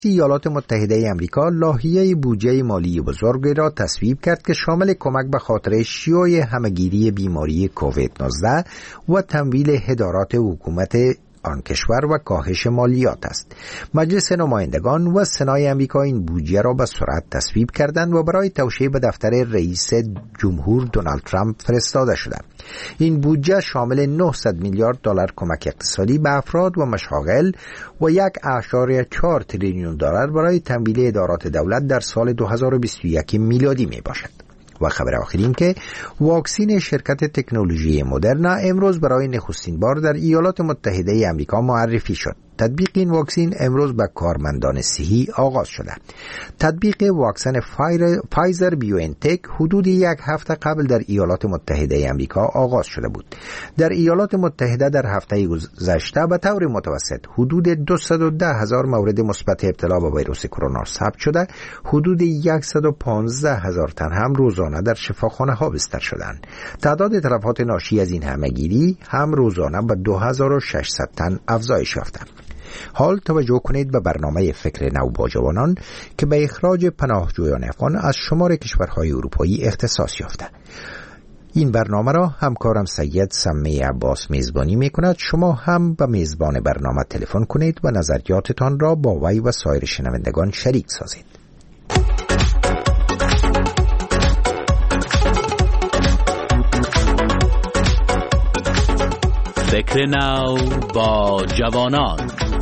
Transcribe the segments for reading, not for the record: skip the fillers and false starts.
ایالات متحده امریکا لایحه بودجه مالی بزرگی را تصویب کرد که شامل کمک به خاطر شیوع همهگیری بیماری کووید 19 و تمویل هدارات حکومت آن کشور و کاهش مالیات است. مجلس نمایندگان و سنای امریکا این بودجه را به سرعت تصویب کردند و برای توشیح به دفتر رئیس جمهور دونالد ترامپ فرستاده شده. این بودجه شامل 900 میلیارد دلار کمک اقتصادی به افراد و مشاغل و 1.4 تریلیون دلار برای تمویل ادارات دولت در سال 2021 میلادی می باشد. و خبر آخرین که واکسین شرکت تکنولوژی مدرنا امروز برای نخستین بار در ایالات متحده امریکا معرفی شد. تطبیق این واکسین امروز به کارمندان صحی آغاز شده. تطبیق واکسن فایزر بیوانتک حدود 1 هفته قبل در ایالات متحده امریکا آغاز شده بود. در ایالات متحده در هفته گذشته به طور متوسط حدود 210,000 مورد مثبت ابتلا به ویروس کرونا ثبت شده. حدود 115,000 تن هم روزانه در شفاخانه ها بستر شدند. تعداد تلفات ناشی از این همهگیری هم روزانه به 2600 تن افزایش یافته. حال توجه کنید به برنامه فکر نو با جوانان که به اخراج پناهجویان افغان از شمار کشورهای اروپایی اختصاص یافته. این برنامه را همکارم سید سمی عباس میزبانی می کند. شما هم به میزبان برنامه تلفن کنید و نظریاتتان را با وی و سایر شنوندگان شریک سازید. فکر نو با جوانان.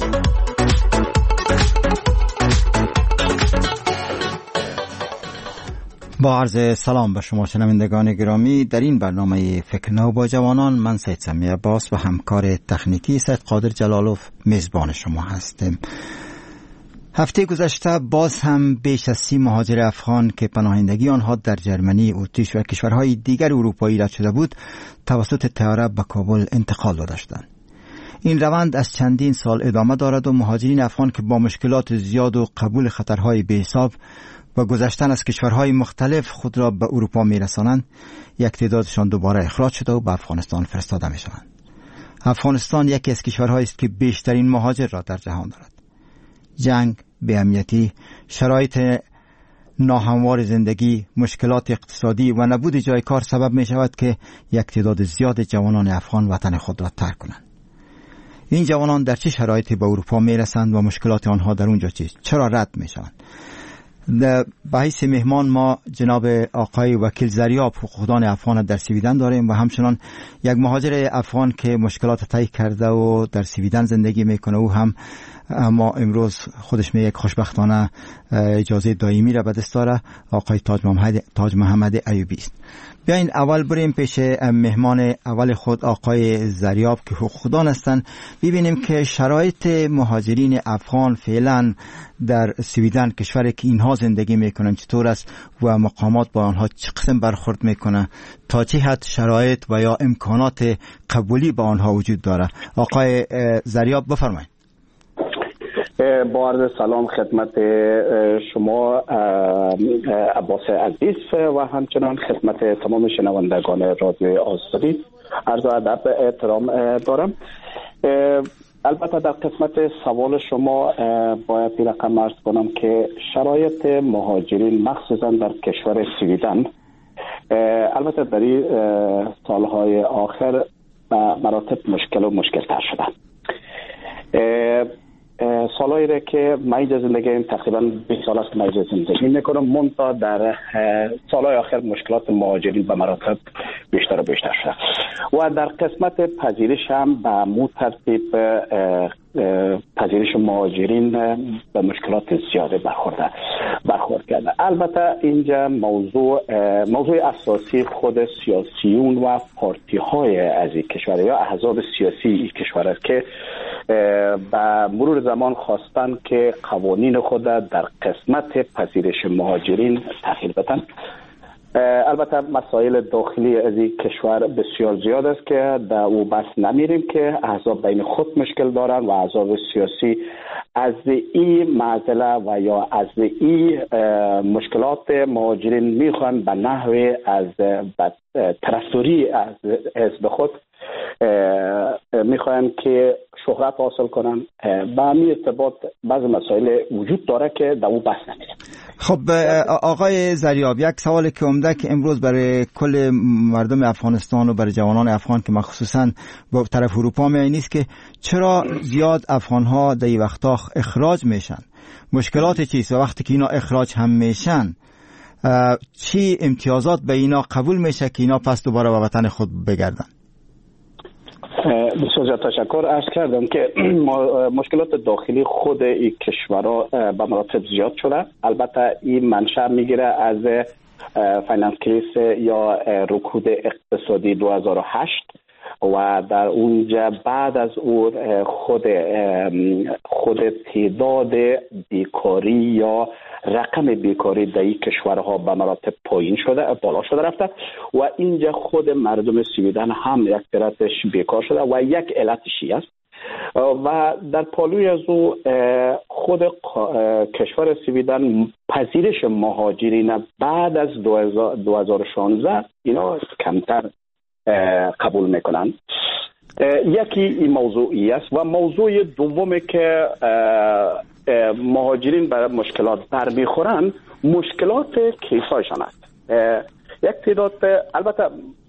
با عرض سلام به شما شنوندگان گرامی، در این برنامه فکر نو با جوانان من سید سمی عباس و همکار تکنیکی سید قادر جلالوف میزبان شما هستیم. هفته گذشته باز هم بیش از 30 مهاجر افغان که پناهندگی آنها در جرمنی، اتریش و کشورهای دیگر اروپایی رد شده بود توسط طیاره به کابل انتقال داده شدند. این روند از چندین سال ادامه دارد و مهاجرین افغان که با مشکلات زیاد و قبول خطرهای بی‌حساب و گذشتن از کشورهای مختلف خود را به اروپا می‌رسانند، یک تعدادشان دوباره اخراج شده و به افغانستان فرستاده می‌شوند. افغانستان یکی از کشورهایی است که بیشترین مهاجر را در جهان دارد. جنگ، بی‌امنیتی، شرایط ناهموار زندگی، مشکلات اقتصادی و نبود جای کار سبب می شود که یک تعداد زیاد جوانان افغان وطن خود را ترک کنند. این جوانان در چه شرایطی به اروپا می رسند و مشکلات آنها در اونجا چیست؟ چرا رد می شوند؟ به حیث مهمان ما جناب آقای وکیل زریاب حقوقدان افغان در سویدن داریم و همچنان یک مهاجر افغان که مشکلات طی کرده و در سویدن زندگی میکنه. او هم اما امروز خودش یک خوشبختانه اجازه دائمی را به دست داره. آقای تاج محمد ایوبی است. بیاین اول بریم پیش مهمان اول خود آقای زریاب که حقوقدان هستند، ببینیم که شرایط مهاجرین افغان فعلا در سویدن، کشوری که اینها زندگی میکنن، چطور است و مقامات با آنها چه قسم برخورد میکنه، تا چه حد شرایط و یا امکانات قبولی با آنها وجود داره. آقای زریاب بفرمایید. با عرض سلام خدمت شما عباس عزیز و همچنان خدمت تمام شنوندگان رادیو آزادی عرض ادب احترام دارم. البته در قسمت سوال شما باید این رقم عرض کنم که شرایط مهاجرین مخصوصا در کشور سویدن البته در این سالهای آخر مراتب مشکل تر شدن. سالایی را که من زندگی تقریبا 20 سال است من زندگی میکنم، منتها در سالهای آخر مشکلات مهاجرین به مراتب بیشتر و بیشتر شده و در قسمت پذیرش هم به مو ترتیب پذیرش مهاجرین به مشکلات زیاده برخورد کرده. البته اینجا موضوع اساسی خود سیاسیون و پارتی های از این کشور یا احزاب سیاسی این کشور است که به مرور زمان خواستن که قوانین خود در قسمت پذیرش مهاجرین تغییر بدن البته مسائل داخلی از این کشور بسیار زیاد است که در او بس نمیریم که احزاب بین خود مشکل دارن و احزاب سیاسی از این معضله و یا از این مشکلات مهاجرین میخوان به نحو از طرفداری از حزب خود میخوان که شهرت حاصل کنن. به همین ارتباط بعض مسائل وجود داره که در او بحث نمیریم. خب آقای زریاب، یک سوالی که عمده که امروز برای کل مردم افغانستان و برای جوانان افغان که مخصوصا با طرف اروپا میایین است که چرا زیاد افغان‌ها در این وقتا اخراج میشن؟ مشکلات چیست؟ و وقتی که اینا اخراج هم میشن چی امتیازات به اینا قبول میشه که اینا پس دوباره به وطن خود بگردن؟ بسیار تشکر. عرض کردم که مشکلات داخلی خود این کشورها به مراتب زیاد شده. البته این منشأ میگیره از فایننس کریس یا رکود اقتصادی 2008 و در اونجا بعد از اون خود تعداد بیکاری یا رقم بیکاری در این کشورها به مراتب پایین شده، بالا شده رفته و اینجا خود مردم سویدن هم یک طرفش بیکار شده و یک علتشی است و در پالوی از او خود کشور سویدن پذیرش مهاجرین بعد از 2016 اینا کمتر قبول میکنن. یکی این موضوعی است و موضوع دومی که مهاجرین برای مشکلات برمیخورن مشکلات کیفایشان است. یک تعداد البته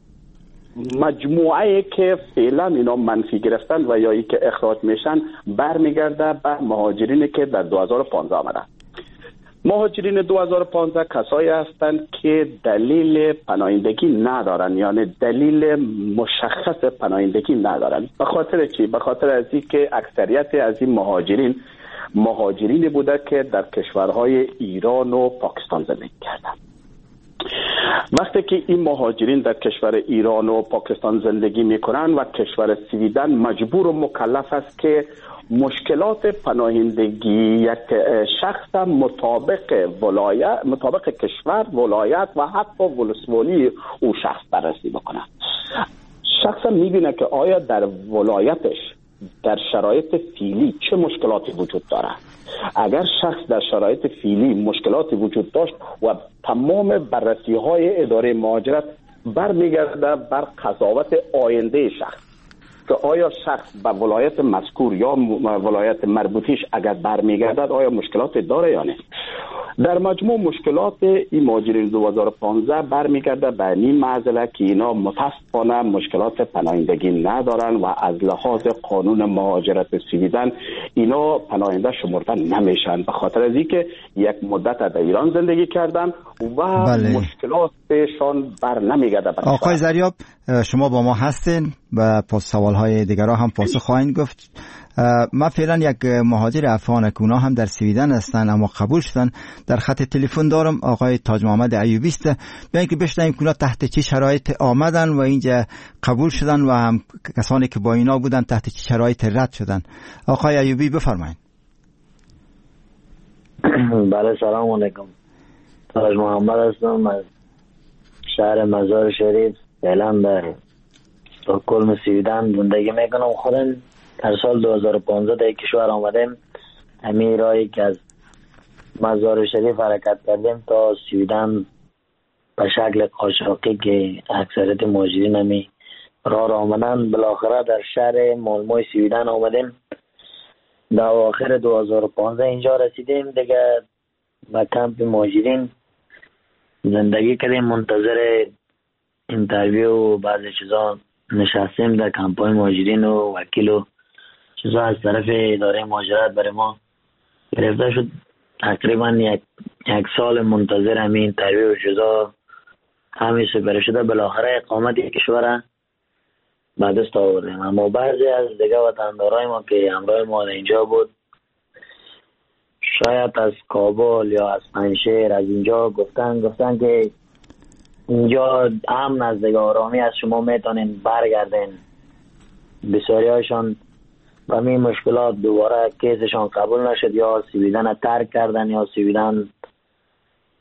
مجموعه که فعلا اینا منفی گرفتن و یا ای که اخراج میشن برمیگرده به مهاجرینی که در 2015 آمدن. مهاجرین 2015 کسایی هستند که دلیل پناهندگی ندارن، یعنی دلیل مشخص پناهندگی ندارن. به خاطر چی؟ به خاطر از اینکه اکثریت از این مهاجرین بوده که در کشورهای ایران و پاکستان زندگی کردن. وقتی که این مهاجرین در کشور ایران و پاکستان زندگی میکنن و کشور سویدن مجبور و مکلف است که مشکلات پناهندگی یک شخص مطابق کشور، ولایت و حتی ولسوالی او شخص بررسی بکنه. شخص میبینه که آیا در ولایتش در شرایط فعلی چه مشکلاتی وجود داره. اگر شخص در شرایط فعلی مشکلاتی وجود داشت و تمام بررسی های اداره مهاجرت برمیگرده بر قضاوت آینده شخص که آیا شخص به ولایت مذکور یا ولایت مربوطیش اگر برمیگردد آیا مشکلات داره یا نه. در مجموع مشکلات این مهاجرین 2015 برمیگرده به این معضله که اینا متاسفانه مشکلات پناهندگی ندارن و از لحاظ قانون مهاجرت سویدن اینا پناهنده شمرده نمیشن به خاطر از اینکه یک مدت در ایران زندگی کردن و مشکلاتشان بر نمیگرده. آقای زریاب، شما با ما هستین و سوالهای دیگرها هم پاسخ خواهید گفت. من فعلا یک مهاجر افغان که اونا هم در سویدن هستن اما قبول شدن در خط تلفن دارم. آقای تاج محمد ایوبی است. بیاین که بشنویم که اونا تحت چه شرایط آمدن و اینجا قبول شدن و هم کسانی که با اینا بودن تحت چه شرایط رد شدن. آقای ایوبی بفرمایید. بله، سلام علیکم. تاج محمد هستم از شهر مزار شریف. فعلا در استکهلم سویدن زندگی میکنم. خودم در سال 2015 در کشور آمدیم. همین راهی که از مزار شریف حرکت کردیم تا سویدن به شکل قاچاقی که اکثریت مهاجرین همی راه آمدن. بالاخره در شهر مالموی سویدن آمدیم. در آخر 2015 اینجا رسیدیم دیگه. به کمپ مهاجرین زندگی کردیم، منتظر اینترویو و بعضی چیزا نشستیم در کمپای مهاجرین و وکیل و چیزا از طرف اداره مهاجرت برای ما گرفته شد. تقریبا یک سال منتظر همین اینترویو و چیزا همین سپری شده. بالاخره اقامت کشور به دست آوردیم. اما بعضی از دیگه وطندارای ما که همراه ما اینجا بود، شاید از کابل یا از پنجشیر از اینجا گفتن که اینجا امن از دیگه آرامی از شما میتونین برگردین. بسیاری هایشان و همین مشکلات دوباره کیسشان قبول نشد، یا سویدن ترک کردن یا سویدن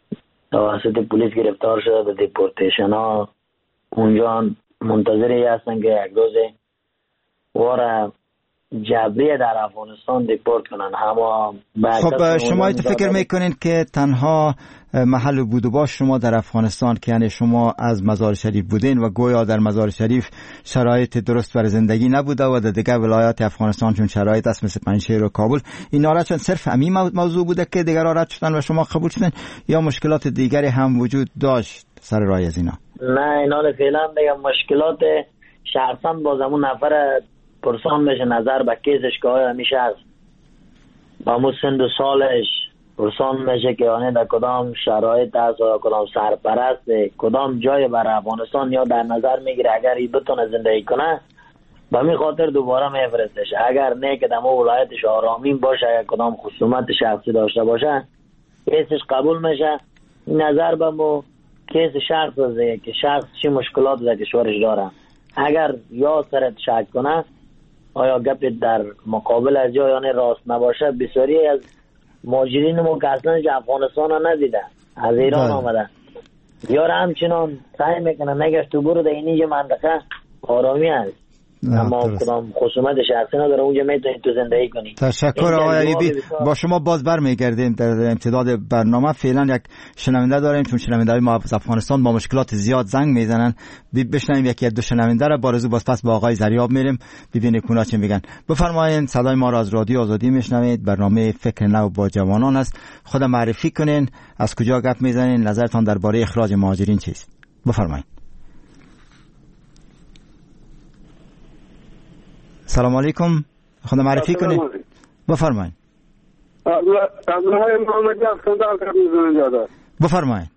توسط پلیس گرفتار شده به دیپورتیشن ها. اونجا منتظری هستن که یک روز وارا جبری در افغانستان دیپورت کنن. خب شما فکر میکنین که تنها محل بود و باش شما در افغانستان که یعنی شما از مزار شریف بودین و گویا در مزار شریف شرایط درست برای زندگی نبوده و در دیگر ولایات افغانستان چون شرایط است مثل پنجشیر و کابل، این نارد چون صرف همین موضوع بوده که دیگر رد شدن و شما قبول شدن یا مشکلات دیگری هم وجود داشت سر راه از اینا؟ نه اینا فعلا میگم مشکلات شخصا با زمون نفر پرسان میشه نظر به کیسش که آیا همیشه هست با مو سند و سالش پرسان میشه که آنه در کدام شرایط هست و کدام سرپرست کدام جای بر افغانستان یا در نظر میگیره اگر ای بتونه زندگی کنه به می خاطر دوباره میفرستش. اگر نه که در ولایتش آرامین باشه اگر کدام خصومت شخصی داشته باشه کیسش قبول میشه. این نظر به مو کیس شخص است که شخص چی مشکلات در کشورش داره. اگر یا سرت شک کنه آیا گپ در مقابل از جای آن راست نباشه بسیاری از مهاجرین ما که اصلا افغانستان ها ندیدن از ایران آمدن یا همچنان سعی میکنن نگه تو برو در اینجا منطقه آرامی هست اما کدام خصومت شخصی نداره اونجا میتونید تو زندگی کنید. تشکر آقای ایوبی. با شما باز برمیگردیم در امتداد برنامه. فعلا یک شنونده داریم چون شنونده های ما از افغانستان با مشکلات زیاد زنگ میزنن. بشنویم یکی دو شنونده را بارزو باز پس با آقای زریاب میریم ببینیم اونا چی میگن. بفرمایید صدای ما را از رادیو آزادی میشنوید. برنامه فکر نو با جوانان است. خود معرفی کنین، از کجا گپ میزنین، نظرتان درباره اخراج مهاجرین چیست؟ بفرمایید. سلام علیکم. خود معرفی کنید. بفرمایید. بفرمایید.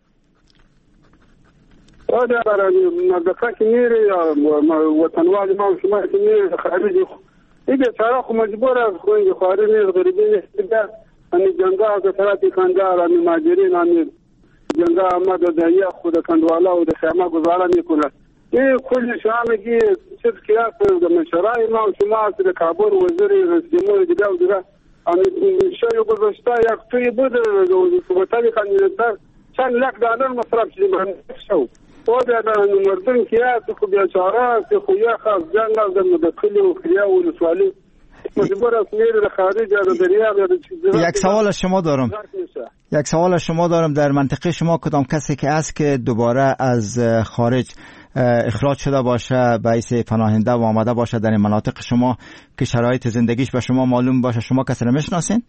منطقه که میره یا وطنوال ما شما که میره خارجی این بیچاره خو مجبور است خو خارجی نیست غریبی نیست همین جنگا که طرفی کندار همین مهاجرین همین جنگا آمد در یک خود کندوالا و در خیمه گذاره میکنه. این کل شامگی چیز که هست در مشرای ما و شما هست در کابل وزیر رئیس جمهور دیگه و دیگه همین شای گذاشته یک توی بود وطنی کندیدتر چند لک دلار مصرف شده شو و در مردم که هست که بیچاره است که خویا خاص جنگ از در مدخلی و کریا و نسوالی مجبور است میره در خارج یا در دریا یا در یک سوال از شما دارم در منطقه شما کدام کسی که است که دوباره از خارج اخراج شده باشه باعث پناهنده و آمده باشه در این مناطق شما که شرایط زندگیش به شما معلوم باشه شما کسی رو میشناسین؟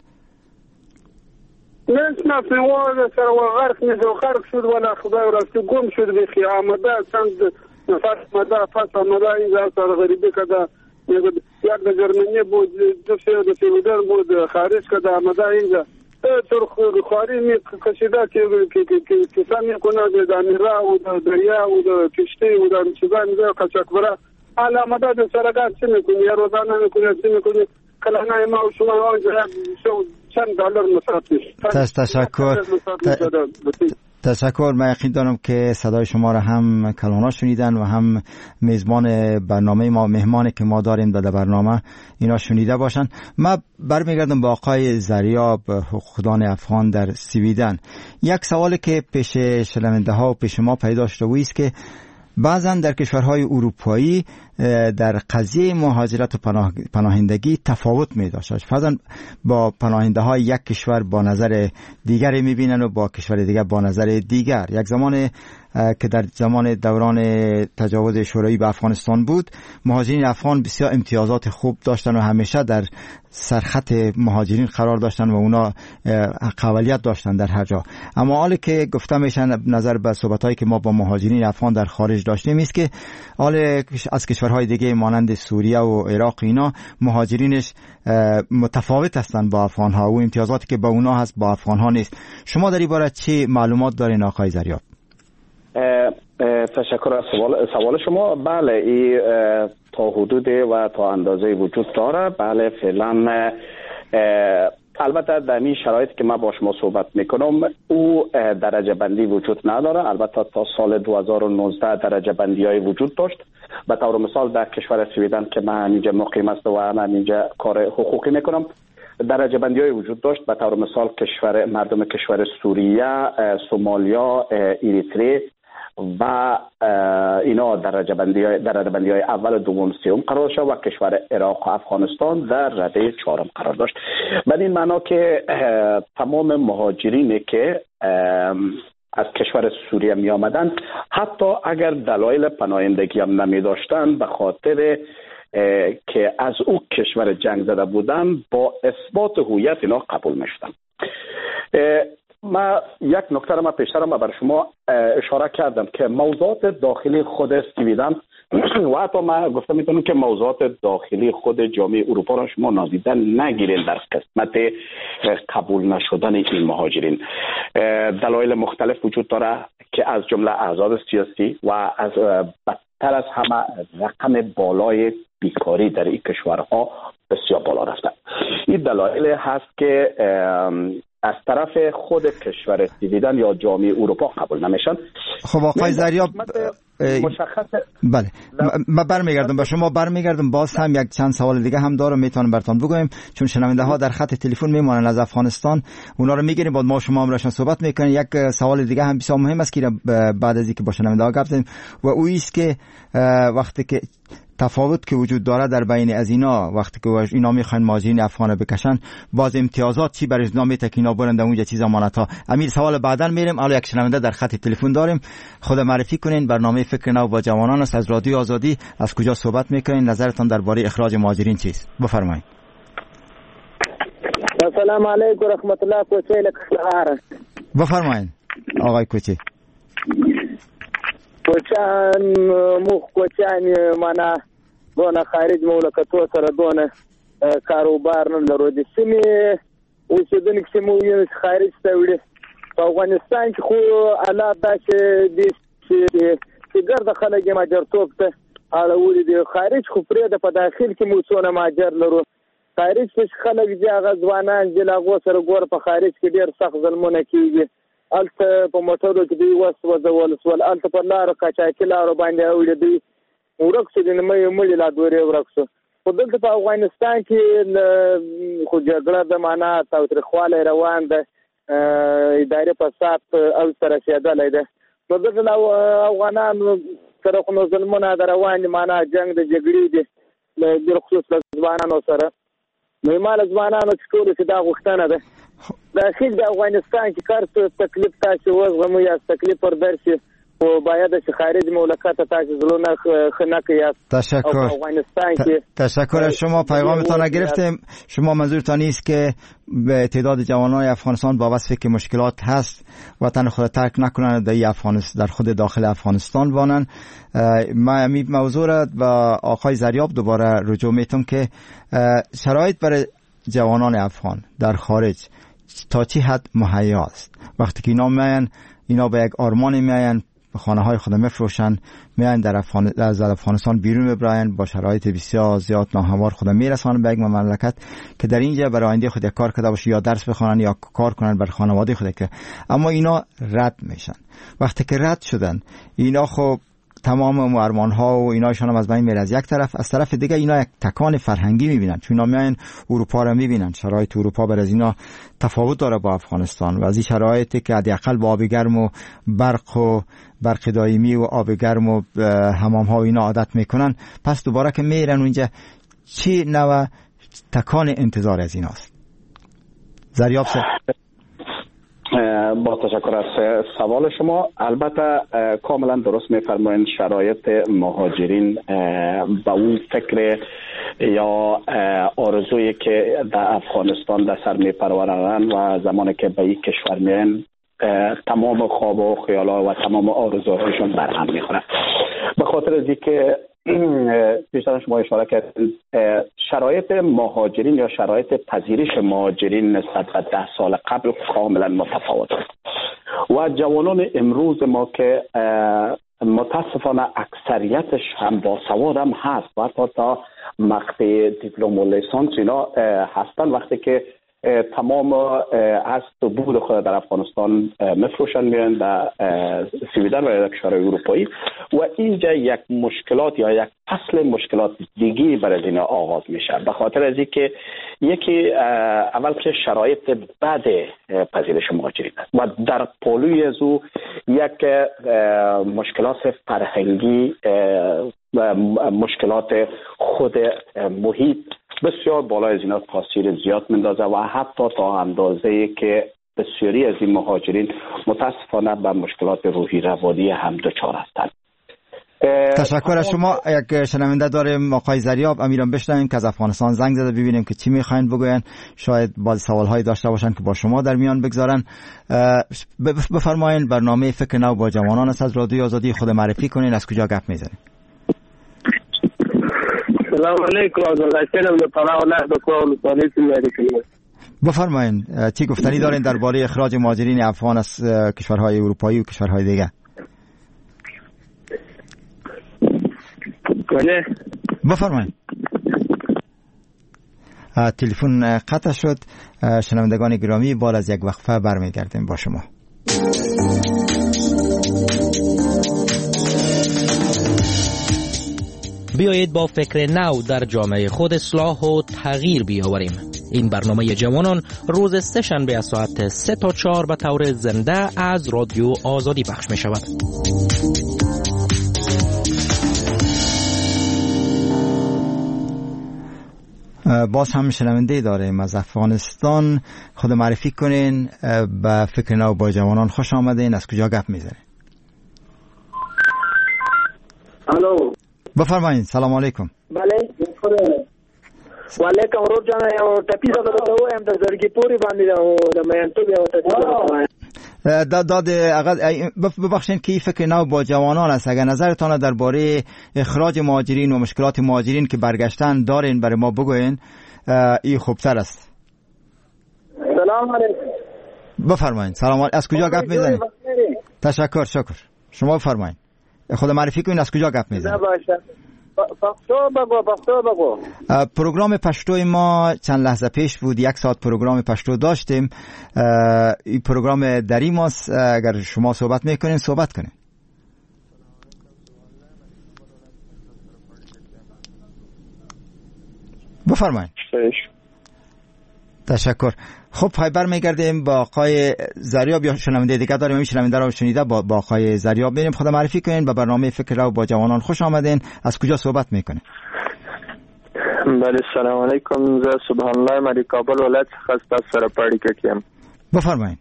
نشناسیم و سر و غرق نیست و غرق شد ولی خدای راستی گم شد بخی آمده چند نفر آمده پس آمده اینجا سر غریبی کده یک در جرمنی بود دو سویدن بود خارج کده آمده اینجا تر خواری می کشیده که کسا می کنه در میرا و در دریا و در کشتی و در چیزا میده کچکبره حالا آمده در سرگاه چی میکنی یا روزانه میکنی چی میکنی کلانه ما و شما آنجا چند دلار مصرف تشکر. من یقین دارم که صدای شما را هم کلانا شنیدن و هم میزبان برنامه ما مهمانی که ما داریم در برنامه اینا شنیده باشن. من برمیگردم با آقای زریاب حقوقدان افغان در سویدن. یک سوالی که پیش شنونده ها و پیش ما پیدا شده است که بعضا در کشورهای اروپایی در قضیه مهاجرت و پناهندگی تفاوت می داشت. فرضاً با پناهنده های یک کشور با نظر دیگری می بینن و با کشور دیگر با نظر دیگر. یک زمان که در زمان دوران تجاوز شوروی به افغانستان بود مهاجرین افغان بسیار امتیازات خوب داشتن و همیشه در سرخط مهاجرین قرار داشتن و اونا قابلیت داشتن در هر جا. اما حالی که گفته میشن نظر به صحبتایی که ما با مهاجرین افغان در خارج داشتیم است که حال از کشورهای دیگه مانند سوریه و عراق اینا مهاجرینش متفاوت هستند با افغانها و امتیازاتی که با اونا هست با افغانها نیست. شما در این باره چه معلومات دارین آقای زریاب؟ تشکر از سوال شما. بله این تا حدود و تا اندازه وجود داره. بله فعلا البته در این شرایط که من با شما صحبت میکنم او درجه بندی وجود نداره. البته تا سال 2019 درجه بندی های وجود داشت. به طور مثال در کشور سویدن که من اینجا مقیم است و من اینجا کار حقوقی میکنم درجه بندی های وجود داشت. به طور مثال مردم کشور سوریه، سومالیا، اریتره و اینا درجه بندی های اول، دوم، سوم قرار شد و کشور عراق و افغانستان در رده چهارم قرار داشت. به این معنا که تمام مهاجرینی که از کشور سوریه می آمدند، حتی اگر دلایل پناهندگی هم نمی داشتند، به خاطر که از او کشور جنگ زده بودن، با اثبات هویت اینا قبول می شدند. یک نکته را پیشتر بر شما اشاره کردم که موضوعات داخلی خود سویدن و حتی من گفتم میتونم که موضوعات داخلی خود جامعه اروپا را شما نادیده نگیرین در قسمت قبول نشدن این مهاجرین. دلایل مختلف وجود داره که از جمله احزاب سیاسی و از بدتر از همه رقم بالای بیکاری در این کشورها بسیار بالا رفته. این دلایل هست که از طرف خود کشور سویدن یا جامعه اروپا قبول نمیشن. خب آقای زریاب مشخص. بله، من برمیگردم به شما، باز هم یک چند سوال دیگه هم دارم میتونم براتون بگویم، چون شنونده ها در خط تلفن میمونن از افغانستان، اونا رو میگیریم بعد ما شما هم راشن صحبت میکنیم. یک سوال دیگه هم بسیار مهم است که بعد از اینکه با شنونده ها گپ زدیم و او است که وقتی که تفاوت که وجود داره در بین از اینا، وقتی که اینا میخوان مهاجرین افغان بکشن، باز امتیازات چی برای اینا میته که اینا برند اونجا چیز امانت ها. امیر سوال بعداً میریم. حالا یک شنونده در خط تلفن داریم، خود معرفی کنین. برنامه فکر نو با جوانان است از رادیو آزادی. از کجا صحبت میکنین؟ نظرتان درباره اخراج مهاجرین چیست؟ بفرمایید. السلام علیکم و رحمت الله. کوچه لکشهر. بفرمایید آقای کوچه. کوچان معنا دونه خارج مملکتو سره دونه کاروبار نه لرو د سیمې اوسیدونکو چې مو یې خارج ته وړي. په افغانستان کې خو حالات داسې دي چې ګرده خلک یې مهاجرتوب ته اړولي دي. خارج خو پرېږده، په داخل کې مو څونه مهاجر لرو. خارج کې خلک دي هغه ځوانان دي، له هغو سره ګوره په خارج کې ډېر سخت ظلمونه کېږي. هلته په موټرو کې دوی وسوځول سول، هلته په لارو قاچاقي لارو باندې اوړي دوی ورک شو، د مړي لا دورې ورک شو. خو دلته په افغانستان کې خو جګړه د معنا تاوتریخوالی روان ده، اداري فساد او سره رسېدلی ده. نو دلته افغانانو سره خو نو ظلمونه د روان دي، معنا جنګ د جګړې دي ډېر خصوص له ځوانانو سره. نو ما له ځوانانو چې ټولو چې دا غوښتنه ده داخل د افغانستان کې کار تکلیف تاسې وزغمو یا تکلیف پر درشي، و باید از خارج مملکت تاسیس لونه خنک است. تشکر از شما. پیغامتان را گرفتیم. شما منظورتان نیست که به تعداد جوانان افغانستان با وصف که مشکلات هست وطن خود ترک نکنند، در خود داخل افغانستان بانند. من این موضوع را با آقای زریاب دوباره رجوع میتونم که شرایط برای جوانان افغان در خارج تا چی حد مهیا است. وقتی که اینا به یک آرمانی میاین، خانه های خود میفروشن، میان از افغانستان بیرون ببراین، با شرایط بسیار زیاد ناهموار خود میرسانن به یک مملکت که در اینجا برای آینده خود کار کرده باشه، یا درس بخونن یا کار کنن بر خانواده خود. که اما اینا رد میشن. وقتی که رد شدن اینا خب تمام ارمان ها و ایناشون هم از بین میره. از یک طرف، از طرف دیگه اینا یک تکان فرهنگی میبینن، چون اینا میان اروپا رو میبینن، شرایط اروپا بر از اینا تفاوت داره با افغانستان و از این شرایطی که حداقل با آب گرم و برق دائمی و آب گرم و حمام ها و اینا عادت میکنن، پس دوباره که میرن اونجا چی نوع تکان انتظار از ایناست؟ زریاب سه. با تشکر از سوال شما. البته کاملا درست میفرمایید، شرایط مهاجرین با اون فکر یا آرزویی که در افغانستان در سر میپرورند و زمانی که به این کشور میان تمام خواب و خیالات و تمام آرزوهایشون برهم میخوره. به خاطر از اینکه بیشتر شما اشاره کردید، شرایط مهاجرین یا شرایط پذیرش مهاجرین نسبت به 10 سال قبل کاملا متفاوت است و جوانان امروز ما که متاسفانه اکثریتش هم باسواد هم هست و حتی تا مقطع دیپلم و لیسانس اینا هستن، وقتی که تمام هست و بود خود در افغانستان مفروشن میرن در سویدن و در کشورهای اروپایی و اینجا یک مشکلات یا یک فصل مشکلات دیگی برای اینا آغاز میشه، به خاطر از اینکه یکی اول که شرایط بد پذیرش مهاجرین است و در پالوی از او یک مشکلات فرهنگی و مشکلات خود محیط بسیار بالای از اینا تاثیر زیاد میندازه و حتی تا اندازه‌ای که بسیاری از این مهاجرین متاسفانه به مشکلات روحی روانی هم دچار هستند. تشکر از شما. یک شنونده داریم آقای زریاب، امیرم بشنویم که از افغانستان زنگ زده، ببینیم که چی میخواین بگوین، شاید بعضی سوالهایی داشته باشن که با شما در میان بگذارن. بفرمایین، برنامه فکر نو با جوانان است از رادیوی آزادی، خود معرفی کنین، از کجا گپ میزنین؟ سلام علیکم، از الاسلام لطفا نه بکن سالیت بفرمایین چی گفتنی دارین درباره اخراج مهاجرین افغان از کشورهای اروپایی و کشورهای دیگه؟ بفرمایین. تلفن قطع شد. شنوندگان گرامی، بعد از یک وقفه برمیگردیم با شما. بیایید با فکر نو در جامعه خود اصلاح و تغییر بیاوریم. این برنامه جوانان روز سه شنبه از ساعت 3 تا 4 به طور زنده از رادیو آزادی پخش می شود. باز هم شنونده داریم از افغانستان. خود معرفی کنین، به فکر نو با جوانان خوش آمدین، از کجا گپ میزنین؟ الو، بفرمایین. سلام علیکم. بله و علیکم رو جان، یو تپیزه به تو هم د زرګي پوری باندې د مېنتو بیا داد ببخشید که فکر نو با جوانان است. اگر نظرتان درباره اخراج مهاجرین و مشکلات مهاجرین که برگشتن دارین برای ما بگوین، این خوبتر است. سلام علیکم. بفرمایین. سلام علیکم. از کجا گپ میزنید؟ تشکر. شکر. شما بفرمایین. خود معرفی کنین، از کجا گپ میزنید؟ پښتو بگو. پروگرام پشتوی ما چند لحظه پیش بود، 1 ساعت پروگرام پشتو داشتیم. این پروگرام دری ماست، اگر شما صحبت میکنین صحبت کنین. بفرمایین. تشکر. خب برمیگردیم با آقای زریاب، یا شنونده دیگه داریم؟ این شنونده رو شنیده، با آقای زریاب بریم. خود معرفی کنین. به برنامه فکر رو با جوانان خوش آمدین. از کجا صحبت میکنین؟ بله، سلام علیکم. زه سبحان الله مری کابل ولایت څخه سره پاړیکه کیم. بفرمایئ.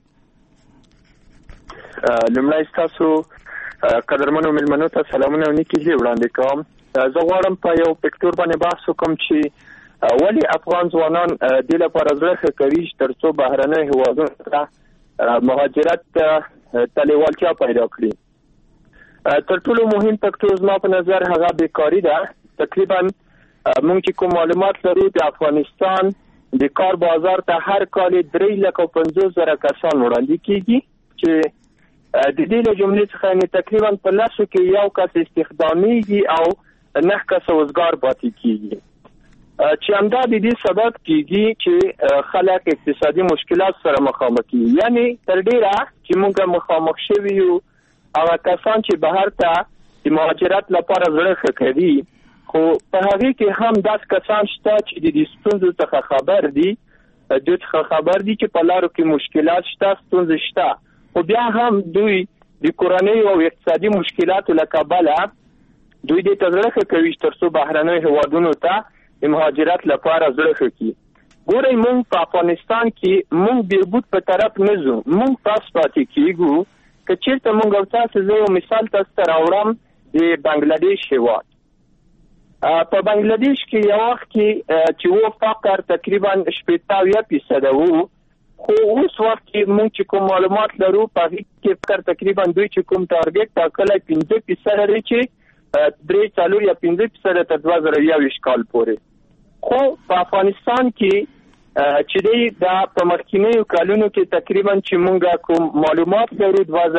لمړی تاسو قدرمنو ملمنو ته سلامونه او نیکی وړاندې کوم. زه غواړم په یو پکتور باندې بحث وکم چې ولی افغان ځوانان د لپاره زړه ښه کوي ترڅو بهرنۍ هیوادونو ته مهاجرت ته لیوالتیا پیدا کړي. تر ټولو مهم فکتور زما په نظر هغه بیکاري ده. تقریبا موږ چې کوم معلومات لرو د افغانستان د کار بازار ته هر کال 350,000 کسان وړاندې کیږي چې د دې له جملې څخه تقریبا په لاسو کې یو کس استخداميږي او 9 کس وزګار پاتې کیږي. چې همدا د دې سبب کیږي چې خلک اقتصادي مشکلات سره مخامخ دي. یعنی تر ډیره چې موږ مخامخ شوي یو هغه کسان چې بهر ته د مهاجرت لپاره زړه ښه کوي، خو په هغه کې هم داس کسان شته چې د دې ستونزو څخه خبر دي، دوی څخه خبر دي چې په لارو کې مشکلات شته، ستونزې شته، خو بیا هم دوی د کورنۍ او اقتصادي مشکلاتو له کبله دوی دې ته زړه ښه کوي ترڅو بهرنۍ هیوادونو ته د مهاجرت لپاره زړه ښه کړي. ګورئ، موږ په افغانستان کې موږ بهبود په طرف نه ځو، موږ پاس پاتې کیږو. که چېرته موږ او تاسو، زه یو مثال تاسو ته راوړم د بنګلادیش هیواد. په بنګلادیش کې یو وخت کې چې و فقر تقریبا 80% وو، خو اوس وخت کې موږ چې کوم معلومات لرو په هغې کې فقر تقریبا دوی چې کوم ټارګټ ټاکلی 15% لري چې 3 یا 15% تر 2021 کال پورې. خو په افغانستان کې چې دا په مخکینیو کلونو کې تقریبا چې موږ کوم معلومات لرو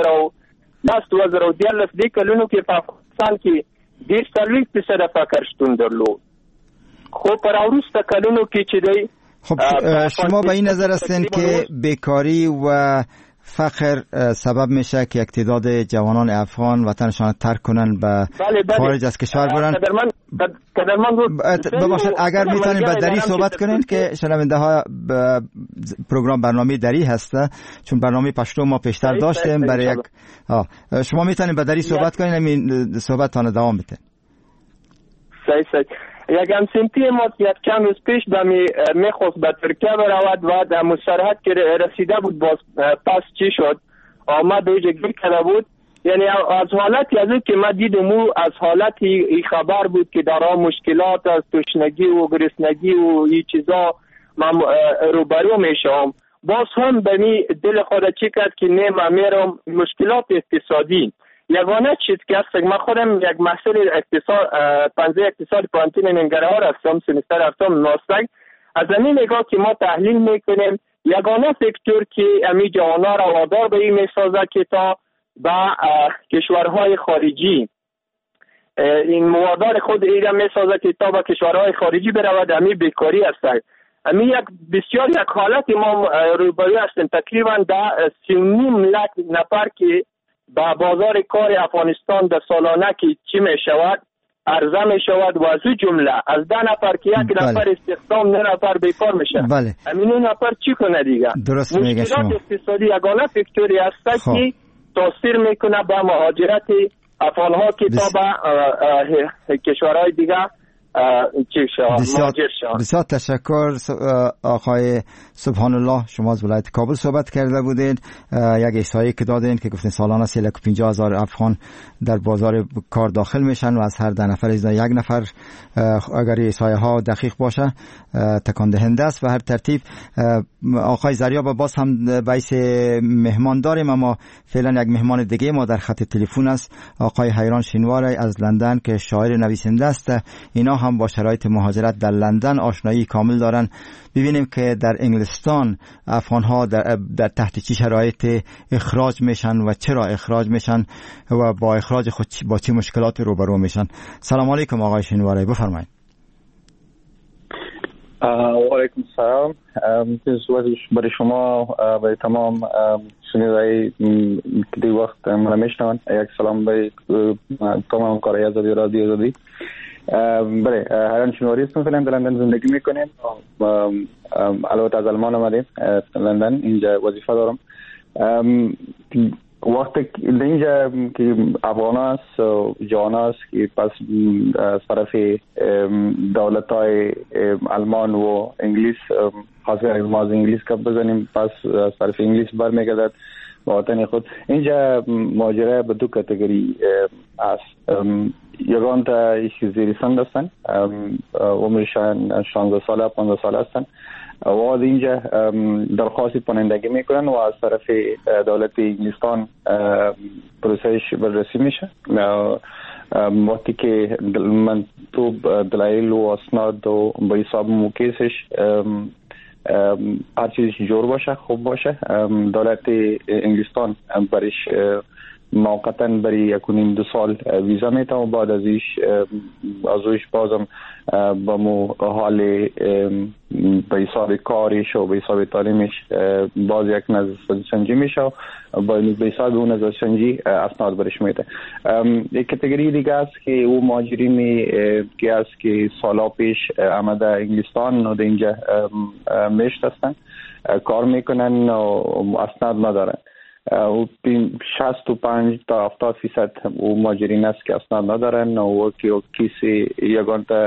2013 دې کلونو کې په افغانستان کې 40% فقر شتون درلود. خو پر وروسته کلونو کې چې خب شما به این نظر هستین که بیکاری و فقر سبب میشه که یک تعداد جوانان افغان وطنشان ترک کنن به خارج از کشور برن؟ ببخشید اگر میتونین به دری صحبت کنین که شنونده ها پروگرام برنامه دری هسته، چون برنامه پشتو ما پیشتر داشتیم برای یک شما میتونین به دری صحبت کنین، همین صحبتتان ادامه بدین. صحیح. یک همسنتی ما یک چند روز پیش میخواست به ترکیه برود و در مسرحت که رسیده بود باز پس چی شد آمد و گیر کرده بود. یعنی از حالتی از که ما دیدم او از حالتی خبر بود که در مشکلات از تشنگی و گرسنگی و این چیزا من روبرو میشم. باز هم به دل خود چی کرد که نه من میرم مشکلات اقتصادی یگانه چیز که هست. من خودم یک محصول اقتصاد پنزه اقتصاد پانتین ننگرهار هستم، سمستر هفتم ناستک. از این نگاه که ما تحلیل میکنیم یگانه فکتور که امی جوانا را وادار به این میسازه که تا با کشورهای خارجی این موادار خود ایرا میسازه که تا با کشورهای خارجی برود، امی بیکاری هست. امی یک بسیار یک حالت ما روبرو هستیم. تقریبا در 3.5 لک نفر که با بازار کار افغانستان در سالانه که چی می شود عرضه می شود و از او جمله از 10 نفر که یک نفر استخدام 9 نفر بیکار میشه. همین 9 نفر چی کنه دیگه؟ درست میگه شما. مشکلات اقتصادی یگانه فکتوری است که تاثیر میکنه به مهاجرت افغان ها که تا به کشورهای دیگه بسیار تشکر آقای سبحان الله. شما از ولایت کابل صحبت کرده بودید، یک احصایه که دادین که گفتین سالانه 350,000 افغان در بازار کار داخل میشن و از هر 10 نفر از 1 نفر اگر احصایه ها دقیق باشه تکان دهنده است. و هر ترتیب آقای زریاب باز هم باعث مهمان داریم، اما فعلا یک مهمان دیگه ما در خط تلفن است، آقای حیران شینوار از لندن که شاعر نویسنده است. اینا هم با شرایط مهاجرت در لندن آشنایی کامل دارن. ببینیم که در انگلستان افغان‌ها در تحت چه شرایط اخراج میشن و چرا اخراج میشن و با اخراج خود با چه مشکلات روبرو میشن. سلام علیکم آقای شینواری، بفرمایید. و علیکم السلام. برای شما برای تمام شنیدهای که دی وقت من میشنون یک سلام برای تمام کارهای آزادی رادیو آزادی. بله، حیران شینواری هستم، فعلا در لندن زندگی میکنیم. البته از آلمان آمدیم لندن، اینجا وظیفه دارم. وقتی اینجا که افغان است و جوان است که پس از طرف دولت های آلمان و انگلیس خاصه ما از انگلیس کپ بزنیم، پس از طرف انگلیس برمیگردد به وطن خود. اینجا ماجرا به دو کاتگوری است. یگان تا زیر سن هستند، عمرشان 16 ساله 15 ساله هستند و از اینجا درخواست پناهندگی میکنن و از طرف دولت انگلستان پروسش بررسی میشه. وقتی که منطوب دلایل و اسناد و به حساب موکیسش هر چیزش جور باشه، خوب باشه، دولت انگلستان برش موقتا برای 1.5-2 سال ویزا میتم و بعد ازش بازم با مو حال به حساب کارش و به حساب تعلیمش باز یک نظرسنجی میشه و با به حساب اون نظرسنجی اسناد برش میده. یک کاتگوری دیگه است که او مهاجرینی که است که سالا پیش آمده انگلستان و اینجا میشت هستن، کار میکنن و اسناد ندارن. 65 تا 70% او مهاجرین است که اسناد ندارن و که کسی یگان تا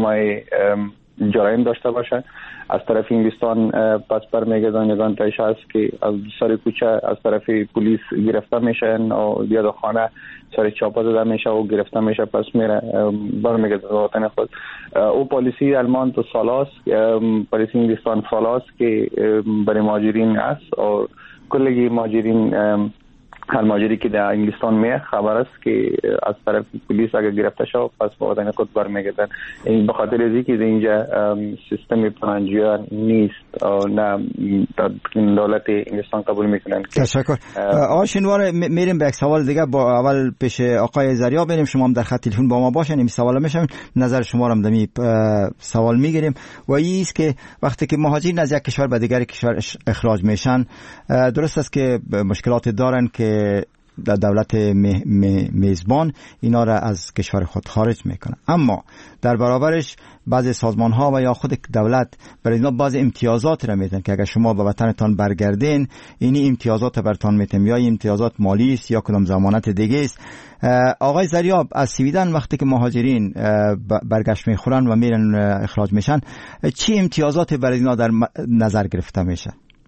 جرایم داشته باشه از طرف انگلستان پس برمیگردن. یگان تایش هست که از سر کوچه از طرف پلیس گرفته میشن و یا خانه سر چاپا زده میشه و گرفته میشه، پس میره برمیگرده به وطن خود. او پالیسی آلمان تو سالاست، پالیسی انگلستان سالاست که برای مهاجرین است و کلگی مهاجرین مهاجری که در انگلستان می خبر است که از طرف پلیس اگر گرفته شد پس با وطن خود برمیگردن. این به خاطر از اینکه اینجا سیستم پناهجویی نیست و نه دولت انگلستان قبول میکنن. تشکر. آقای شینوار، میریم به یک سوال دیگه. با اول پیش آقای زریا بریم، شما هم در خط تلفن با ما باشین، این سوال میشم نظر شما رو هم دمی سوال میگیریم. و این است که وقتی که مهاجرین از یک کشور به دیگر کشور اخراج میشن، درست است که مشکلات دارن که دولت میزبان اینا را از کشور خود خارج میکنه، اما در برابرش بعضی سازمان ها و یا خود دولت برای اینا بعضی امتیازات را میدن که اگر شما به وطنتان برگردین اینی امتیازات برتان میتیم، یا امتیازات مالی است یا کدام ضمانت دیگه است. آقای زریاب، از سویدن وقتی که مهاجرین برگشت میخورن و میرن اخراج میشن، چی امتیازات برای اینا در نظر گرفته میشه؟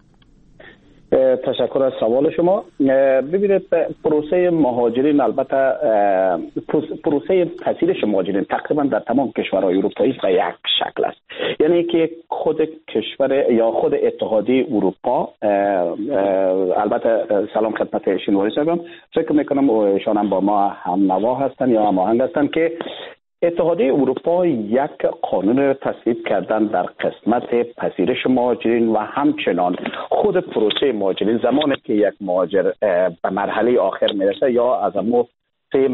تشکر از سوال شما. ببینید، پروسه مهاجرین، البته پروسه پذیرش مهاجرین تقریبا در تمام کشورهای اروپایی به یک شکل است. یعنی که خود کشور یا خود اتحادیه اروپا، البته سلام خدمت شینواری صاحبم، فکر میکنم ایشان هم با ما هم نوا هستن یا هم آهنگ هستن که اتحادیه اروپا یک قانون را تصویب کردن در قسمت پذیرش مهاجرین و همچنان خود پروسه مهاجرین. زمانی که یک مهاجر به مرحله آخر میرسه یا از امو سه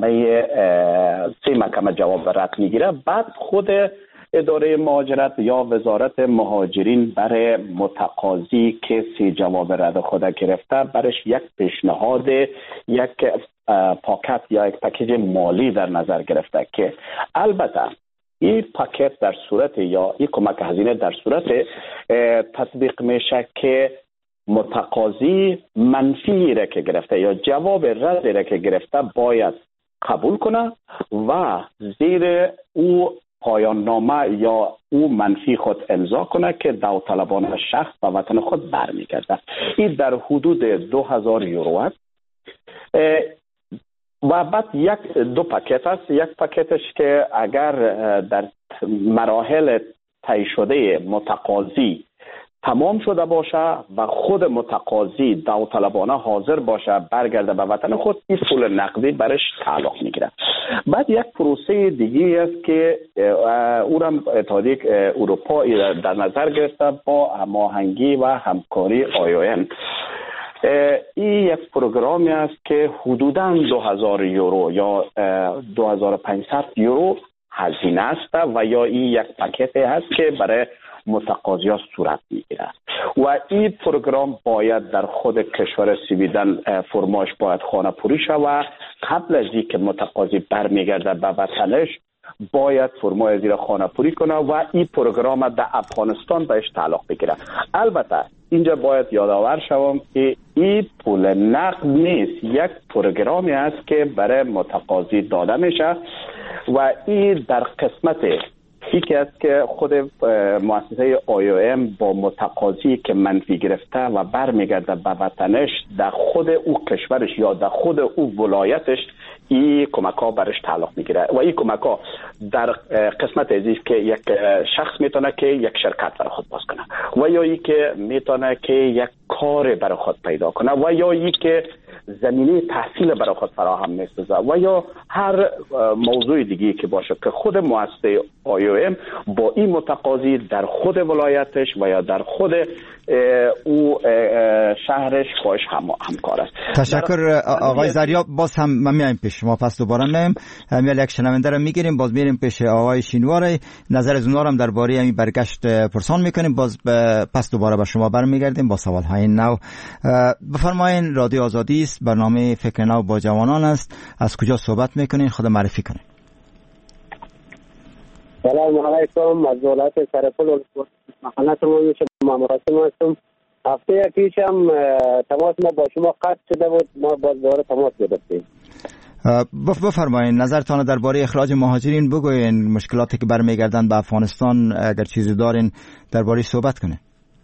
محکمه جواب رد میگیره، بعد خود اداره مهاجرت یا وزارت مهاجرین برای متقاضی که سی جواب رد خود گرفته برش یک پیشنهاد، یک پاکت یا یک پکیج مالی در نظر گرفته که البته این پاکت در صورت یا این کمک هزینه در صورت تطبیق میشه که متقاضی منفی را که گرفته یا جواب رد را که گرفته باید قبول کنه و زیر او پایان نامه یا او منفی خود امضا کنه که داوطلبانه شخص به وطن خود برمیگرده. این در حدود 2000 یورو است. و بعد دو پاکت است. یک پاکتش که اگر در مراحل طی شده متقاضی تمام شده باشه و خود متقاضی داوطلبانه حاضر باشه برگرده به وطن خود، این پول نقدی برش تعلق میگیره. بعد یک پروسه دیگه است که او را اتحادیه اروپا در نظر گرفته با هماهنگی و همکاری IOM. این یک پروگرامی است که حدوداً 2000 یورو یا 2500 یورو هزینه است و یا این یک پاکت است که برای متقاضیان صورت میگیره و این پروگرام باید در خود کشور سویدن فرمایش باید خانه پوری شود. قبل از اینکه متقاضی برمیگرده به وطنش باید فرمای زیر خانه پوری کنه و این پروگرام در افغانستان بهش تعلق بگیره. البته اینجا باید یادآور شوم که این پول نقد نیست، یک پروگرامی است که برای متقاضی داده میشه و این در قسمت یکی است که خود مؤسسه IOM با متقاضی که منفی گرفته و برمیگرده به وطنش در خود او کشورش یا در خود او ولایتش این کمک ها برش تعلق میگیره و این کمک ها در قسمت ازیش که یک شخص میتونه که یک شرکت برای خود باز کنه و یا ای که میتونه که یک کار برای خود پیدا کنه و یا ای که زمینه تحصیل برای خود فراهم میسازه و یا هر موضوع دیگه که باشه که خود مؤسسه IOM با این متقاضی در خود ولایتش و یا در خود او شهرش خواهش همکار است. تشکر آقای زریا. باز هم من میایم پیش شما، پس دوباره میایم یک شنونده رو میگیریم، باز میریم پیش آقای شینوار، نظر از اونها هم درباره همین برگشت پرسان میکنیم، باز پس دوباره به شما برمیگردیم با سوالهای نو. بفرمایین، رادیو آزادی است، برنامه فکر نو با جوانان است. از کجا صحبت میکنین؟ خود معرفی کنین. سلام علیکم، از ولایت سرپل محله میشه مراسم هستم. هفته پیش هم تماس ما با شما قطع شده بود، ما باز دوباره تماس گرفتیم. بفرمایید نظرتان درباره اخراج مهاجرین بگوین، مشکلاتی که برمیگردن به افغانستان، اگر چیزی دارین درباره صحبت کنین.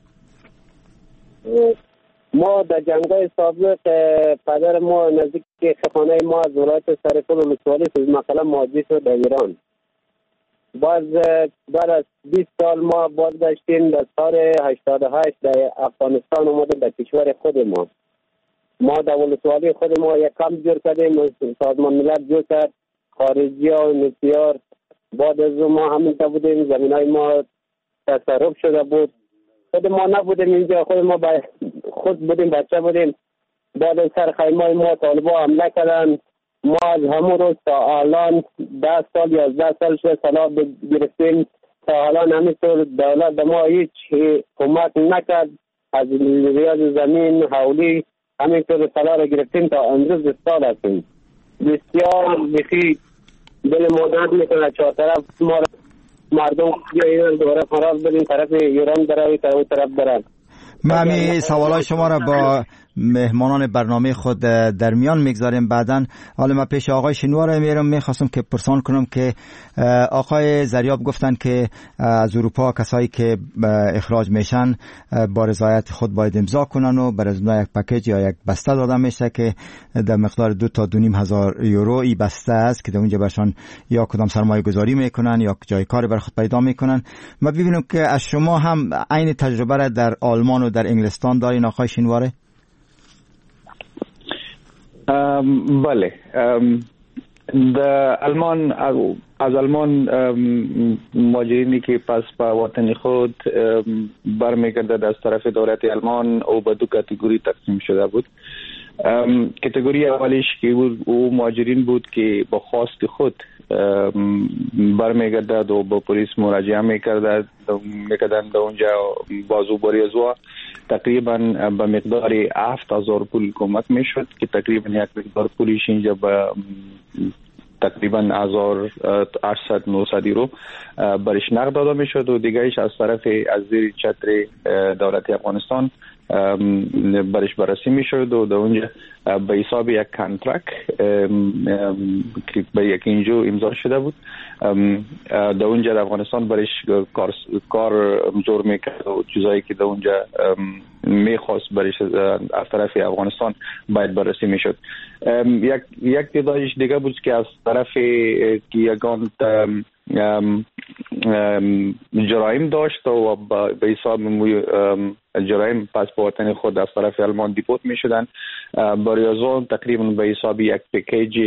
ما در جنگ‌های سابق پدر ما نزدیک خانه ما از ولایت سرپل و متوالی مثلا مهاجر شد در ایران. بعد از 20 سال ما بازگشتیم در سال 88 در افغانستان اومدیم در کشور خود ما ما در ولسوالی خود ما یک کمپ جور کردیم، سازمان ملل جور کرد، خارجی ها و نسیار. بعد از ما همینطور بودیم، زمین های ما تصرف شده بود، خود ما نبودیم اینجا، خود بودیم، بچه بودیم. بعد از سر خیمه ما طالبا حمله کردن. ما از همون روز تا الان 10 سال 11 سال شده سلاح گرفتیم. تا الان همینطور دولت به ما هیچ کمک نکرد. از ریاض زمین حولی همینطور سلاح را گرفتیم تا امروز سال هستیم. بسیار بخی دل مادرد میکنه چهار طرف ما مردم ایران دوره فرار بریم طرف ایران برای طرف برن. من همین سوالای شما را با مهمانان برنامه خود در میان میگذاریم بعداً. حالا من پیش آقای شنوار میرم، میخواستم که پرسان کنم که آقای زریاب گفتن که از اروپا کسایی که اخراج میشن با رضایت خود باید امضا کنن و بر اساس یک پکیج یا یک بسته داده میشه که در مقدار 2 تا 2,500 یورو ای بسته است که در اونجا برشان یا کدام سرمایه گذاری میکنن یا جای کاری بر خود پیدا میکنن. ما ببینیم که از شما هم عین تجربه را در آلمان و در انگلستان دارین آقای شنواره؟ بله، از آلمان مهاجرینی که پس به وطن خود برمیگردد از طرف دولت آلمان او به 2 کاتگوری تقسیم شده بود. کاتگوری اولیش که او مهاجرین بود که با خواست خود برمیگردد و با پلیس مراجعه میکردن در اونجا بازو بری از و تقریبا به مقدار 7,000 پول کمک میشد که تقریبا یک مقدار پولیش اینجا به تقریبا 800-900 یورو برش نقد داده میشد و دیگهش از طرف از زیر چتر دولت افغانستان برش بررسی میشد و در اونجا به حساب یک کانترکت که به یک اینجا امضا شده بود در اونجا در افغانستان برش کار جور میکرد و چیزایی که در اونجا میخواست برش از طرف افغانستان باید بررسی میشد. یک دیدارش دیگه بود که از طرف یگان جرایم داشت و به حساب جرایم پس به وطن خود از طرف آلمان دیپورت می شدن. برای از آن تقریبا به حساب یک پکیج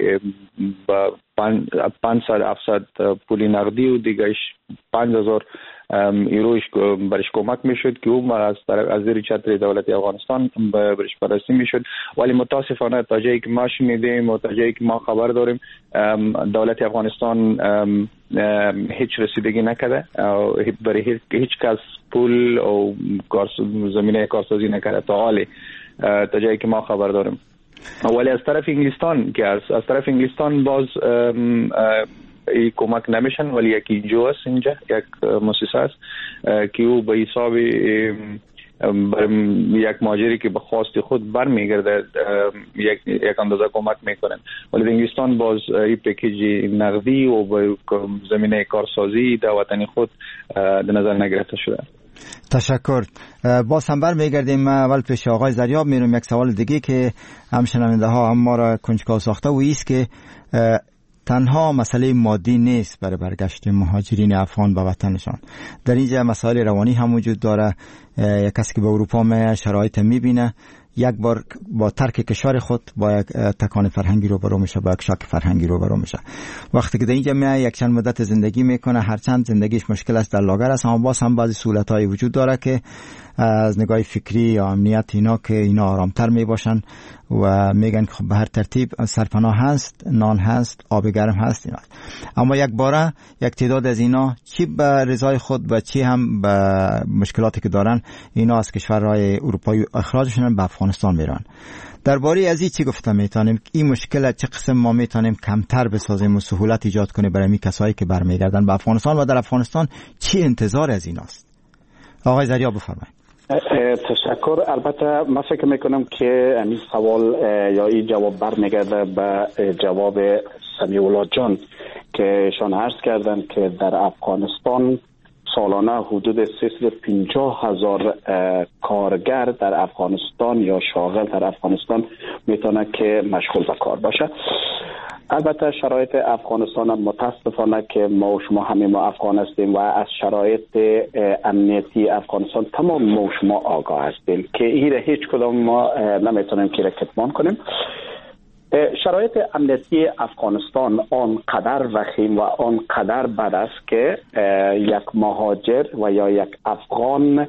500-700 پولی نقدی و دیگهش 5,000 یوروش برش کمک میشد که او از زیر چتر دولت افغانستان برش بررسی میشد. ولی متاسفانه تا جایی که ما شنیدیم و تا جایی که ما خبر داریم دولت افغانستان هیچ رسیدگی نکرده، برای هیچ کس پول و زمینه کارسازی نکرده تا حالی تا جایی که ما خبر داریم. ولی از طرف انگلستان که از طرف انگلستان باز ای کمک نمیشن، ولی یک اینجا است، اینجا یک مؤسسه است که او به حساب یک مهاجری که به خواست خود برمیگرده یک اندازه کمک میکنن. ولی در انگلستان باز این پکیج نقدی و به زمینه کارسازی در وطن خود در نظر نگرفته شده. تشکر. باز هم برمیگردیم. اول پیش آقای زریاب میرم. یک سوال دیگه که هم شنونده ها هم ما را کنجکاو ساخته و ایست که تنها مسئله مادی نیست برای برگشت مهاجرین افغان به وطنشان. در اینجا مسائل روانی هم وجود داره. یک کسی که به اروپا میاد شرایط میبینه، یک بار با ترک کشور خود با یک تکان فرهنگی روبرو میشه، با یک شاک فرهنگی روبرو میشه. وقتی که در اینجا میاد یک چند مدت زندگی میکنه، هرچند زندگیش مشکل است در لاگر است، اما باز هم بعضی سهولت‌های وجود داره که از نگاه فکری یا امنیت اینا که اینا آرامتر میباشن و میگن که خب به هر ترتیب سرپناه هست، نان هست، آب گرم هست اینا. اما یک باره یک تعداد از اینا چی به رضای خود و چی هم به مشکلاتی که دارن اینا از کشورهای اروپایی اخراجشون به افغانستان میرن. درباره از این چی گفته میتونیم؟ این مشکل چه قسم ما میتونیم کمتر بسازیم و سهولت ایجاد کنیم برای می کسایی که برمیگردن به افغانستان و در افغانستان چی انتظار از ایناست؟ آقای زریاب بفرمایید. تشکر. البته من فکر میکنم که این سوال یا این جواب برمیگرده به جواب سمیع الله جان که ایشان عرض کردن که در افغانستان سالانه حدود 350,000 کارگر در افغانستان یا شاغل در افغانستان میتونه که مشغول به کار باشه. البته شرایط افغانستان متاسفانه که ما و شما همه ما افغان هستیم و از شرایط امنیتی افغانستان تمام ما و شما آگاه هستیم که این هیچ کدام ما نمیتونیم که کتمان کنیم. شرایط امنیتی افغانستان آنقدر وخیم و آنقدر بد است که یک مهاجر و یا یک افغان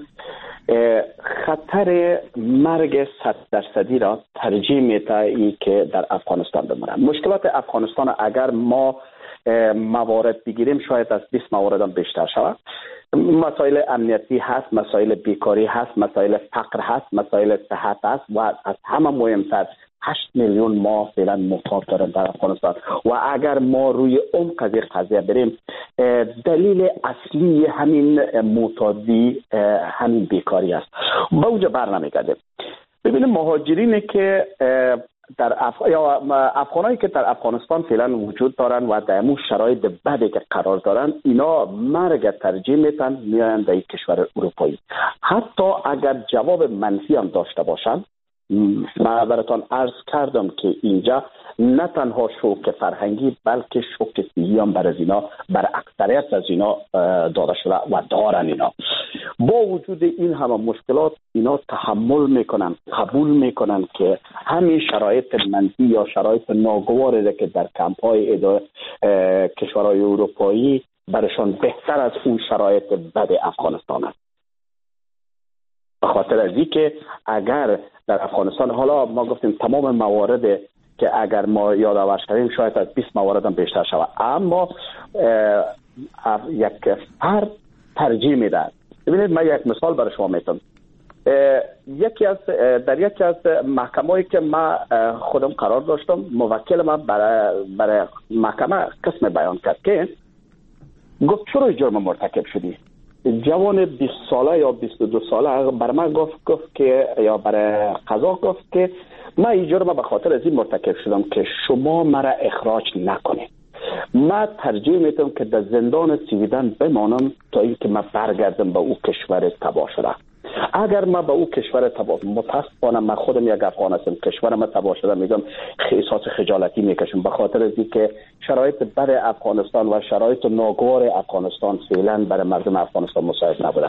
خطر مرگ 100% را ترجیح میده ای که در افغانستان بمونه. مشکلات افغانستان اگر ما موارد بگیریم شاید از 20 موارد هم بیشتر شود. مسائل امنیتی هست، مسائل بیکاری هست، مسائل فقر هست، مسائل صحت هست و از همه مهمتر 8 میلیون ما فعلا محتاج دارن در افغانستان و اگر ما روی اون قضیه بریم دلیل اصلی همین معتادی همین بیکاری است. با اونجا بر نمیگرده. ببینیم مهاجرینی که در افغانایی که در افغانستان فعلا وجود دارن و در امون شرایط بدی که قرار دارن اینا مرگ ترجیح میتن میان در کشور اروپایی. حتی اگر جواب منفی هم داشته باشن، من براتون عرض کردم که اینجا نه تنها شوک فرهنگی بلکه شوک صحی هم بر اکثریت از اینا داده شده و دارن. اینا با وجود این همه مشکلات اینا تحمل میکنن، قبول میکنن که همین شرایط منفی یا شرایط ناگواری که در کمپ‌های کشورهای اروپایی برشان بهتر از اون شرایط بد افغانستان است. به خاطر از اینکه اگر در افغانستان حالا ما گفتیم تمام موارد که اگر ما یادآور شویم شاید از 20 موارد هم بیشتر شود، اما یک فرد ترجیح میده. ببینید من یک مثال برای شما میتونم. در یکی از محکمه‌ای که من خودم قرار داشتم، موکل من برای محکمه قسم بیان کرد که گفت چرا جرم مرتکب شدی؟ جوان 20 ساله یا 22 ساله بر من گفت که یا برای قضا گفت که من این جرم به خاطر از این مرتکب شدم که شما مرا اخراج نکنید. من ترجیح میدم که در زندان سویدن بمانم تا اینکه من برگردم به او کشور تباه شده. اگر من به او کشور تباه، متاسفانه من خودم یک افغان هستم، کشورم تباه شده، میگم احساس خجالتی میکشم به خاطر از اینکه شرایط بد افغانستان و شرایط ناگوار افغانستان فعلا برای مردم افغانستان مساعد نبوده.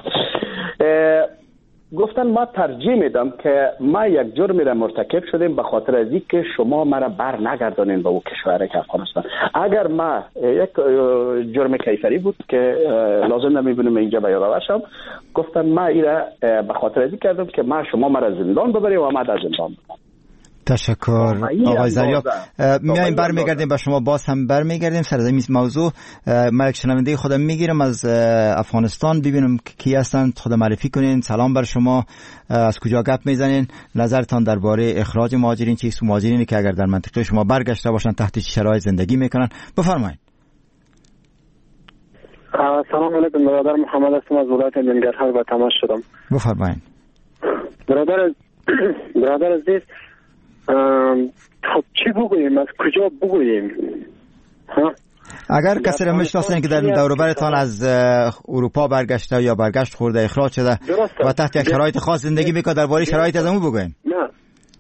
گفتن ما ترجیح میدم که ما یک جرمی را مرتکب شدیم به خاطر از اینکه شما مرا بر نگردانین به او کشور که افغانستان. اگر ما یک جرم کیفری بود که لازم نمیبینم اینجا به یادآور شم، گفتن ما این را به خاطر از این کردم که ما شما مرا زندان ببریم و ما در زندان ببریم. تشکر آقای زریاب. میایم برمیگردیم به شما، باز هم برمیگردیم سر این موضوع. من یک شنونده خودم میگیرم از افغانستان، ببینم کی هستن، خود معرفی کنین. سلام بر شما، از کجا گپ میزنین؟ نظرتان درباره اخراج مهاجرین چیست؟ مهاجرینی که اگر در منطقه شما برگشته باشن تحت چه شرایط زندگی میکنن؟ بفرمایید. سلام علیکم، برادر محمد هستم از ولایت ننگرهار و تماس شدم. بفرمایید. برادر عزیز، خب چی بگوییم، از کجا بگوییم؟ اگر کسی را میشناسین که در دور و برتان از اروپا برگشته یا برگشت خورده اخراج شده و تحت یک شرایط خاص زندگی میکنه، درباره شرایط از اون بگوییم. نه،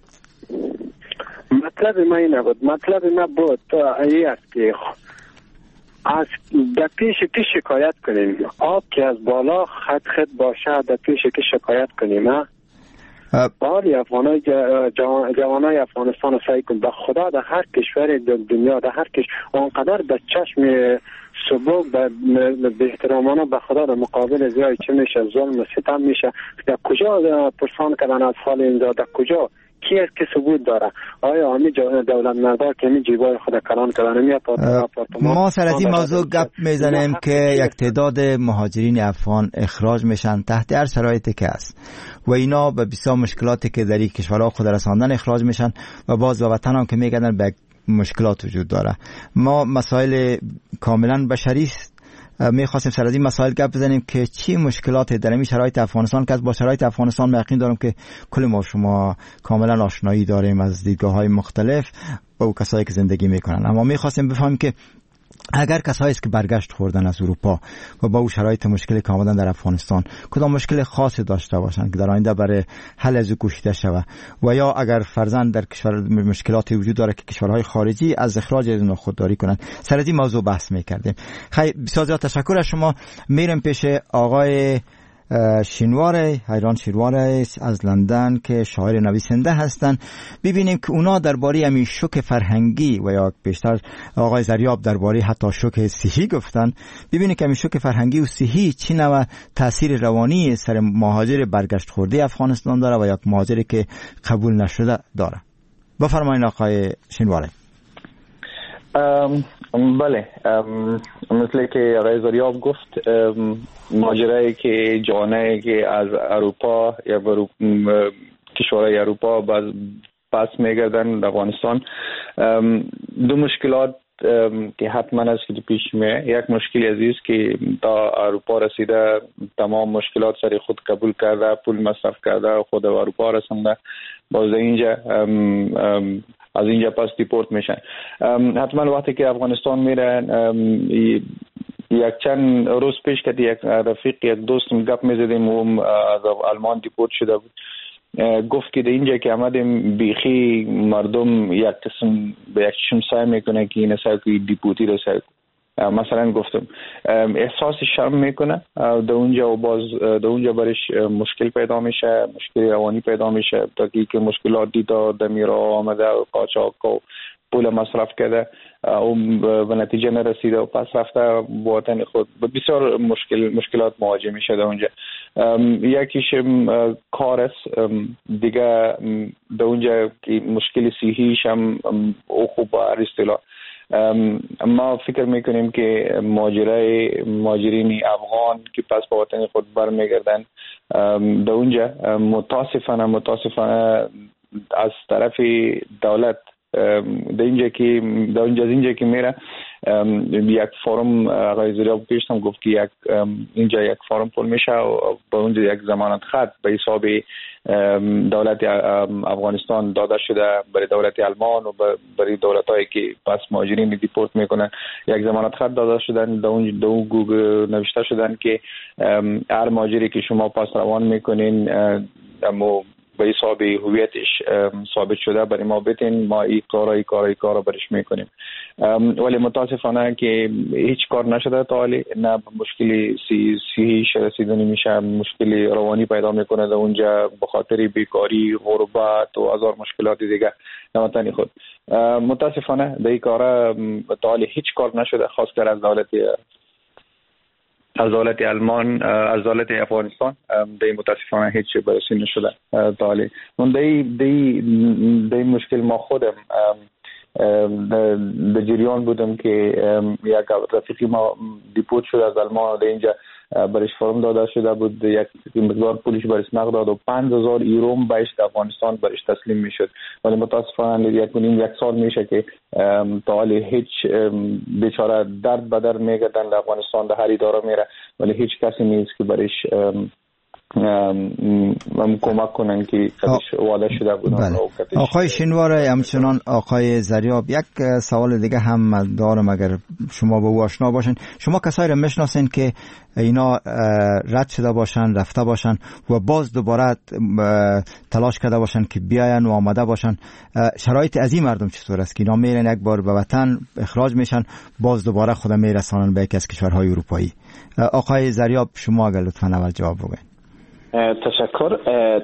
مطلب ما این نبود. مطلب ما بود این است که از در پیش که شکایت کنیم، آب که از بالا خط باشه در پیش که شکایت کنیم. باری جوانای افغانستان رو سعی کن به خدا در هر کشور دنیا، در هر آنقدر به چشم سبوک به احترامانه به خدا در مقابل زیای چه میشه ظلم و ستم میشه. در کجا پرسان کردن از حال اینجا؟ در کجا کی است که ثبوت داره؟ آیا همین دولت مردار که همین جیبای خود کلان کردن می ما سر از این موضوع گپ میزنیم که یک تعداد مهاجرین افغان اخراج میشن تحت هر شرایطی که است و اینا به بسیار مشکلاتی که در این کشورها خود رساندن اخراج میشن و باز به وطن هم که میگردن به مشکلات وجود داره. ما مسائل کاملا بشری است، میخواستیم سر از این مسائل گپ بزنیم که چی مشکلاتی در این شرایط افغانستان که با شرایط افغانستان یقین دارم که کل ما شما کاملا آشنایی داریم از دیدگاه‌های مختلف با کسایی که زندگی میکنن، اما میخواستیم بفهمیم که اگر کسایی است که برگشت خوردن از اروپا و با او شرایط مشکلی که آمدن در افغانستان کدام مشکل خاصی داشته باشند که در آینده برای حل از کوشیده شود و یا اگر فرزند در کشور مشکلاتی وجود داره که کشورهای خارجی از اخراج از خودداری کنند، سر از این موضوع بحث می‌کردیم. خیلی بسیار زیاد تشکر از شما. میرم پیش آقای حیران شینواره از لندن که شاعر نویسنده هستند. ببینیم که اونا درباره همین شوک فرهنگی و یا بیشتر آقای زریاب درباره حتی شوک صحی گفتن. ببینیم که همین شوک فرهنگی و صحی چی نوع تاثیر روانی سر مهاجر برگشت خورده افغانستان داره و یا مهاجری که قبول نشده داره. بفرمایید آقای شینواره. بله، مثل که آقای زریاب گفت، ماجرایی که جوانایی که از اروپا یا کشورهای اروپا پس میگردن افغانستان، دو مشکلات که حتما است که پیش میاد. یک مشکل عزیز که تا اروپا رسیده تمام مشکلات سر خود قبول کرده، پول مصرف کرده، خود اروپا رسنده، باز اینجا از اینجا پس دیپورت میشن. حتما وقتی که افغانستان میرن، یک چند روز پیش که یک رفیق یک دوستم گپ میزدیم و از آلمان دیپورت شده بود، گفت که در اینجا که آمدیم بیخی مردم یک قسم به یک چشم سعی میکنه که این سعی دیپورتی رو سعی. مثلا گفتم احساس شرم میکنه در اونجا و باز در اونجا برش مشکل پیدا میشه، مشکل روانی پیدا میشه تا که مشکلات دیده دمیرا آمده و قاچاق و پول مصرف کرده و به نتیجه نرسیده و پس رفته با وطن خود بسیار مشکلات مواجه میشه در اونجا. یکیش کار است دیگه، در اونجا که مشکل صحیش هم خوب هر اصطلاح. ما فکر میکنیم که مهاجرین افغان که پس به وطن خود برمیگردن در اونجا متاسفانه از طرف دولت در اینجا که میره یک فورم آقای زریاب پیش هم گفت که اینجا یک فورم پر میشه و با اونجا یک ضمانت خط به حساب دولت افغانستان داده شده برای دولت آلمان و برای دولتایی که پس مهاجرین دیپورت میکنن، یک ضمانت خط داده شدن. در اون گوگل نوشته شدن که هر مهاجری که شما پس روان میکنین اما به حساب هویتش ثابت شده برای ما بتین، ما این کارا برش میکنیم. ولی متاسفانه که هیچ کار نشده تا حالی، نه مشکلی صحیش رسیدنی میشه، مشکلی روانی پیدا میکنه در اونجا به خاطر بیکاری، غربت و هزار مشکلات دیگه در وطن خود. متاسفانه در این کارا تا حالی هیچ کار نشده، خاص کرده از دولت آلمان، از دولت افغانستان دی متاسفانه هیچ بررسی نشده تا حالی. من دی مشکل ما خودم در جریان بودم که یک رفیقی ما دیپورت شد از آلمان و در اینجا برش فرم داده شده بود، یک مقدار پولش برش نقد داد و 5000 یورو بهش افغانستان برش تسلیم میشد. ولی متاسفانه یک سال میشه که تا حالی هیچ بیچاره درد به درد میگردن در افغانستان، در هر اداره میره ولی هیچ کسی نیست که برش کمک کنن که کدش واده شده بودن. آقای شینواره، همچنان آقای زریاب، یک سوال دیگه هم دارم اگر شما با او آشنا باشین. شما کسایی رو میشناسین که اینا رد شده باشن، رفته باشن و باز دوباره تلاش کرده باشن که بیاین و آمده باشن، شرایط از این مردم چطور است که اینا میرن یک بار به وطن اخراج میشن باز دوباره خود میرسانن به یکی از کشورهای اروپایی؟ آقای زریاب شما اگر لطفاً اول جواب بگین. تشکر.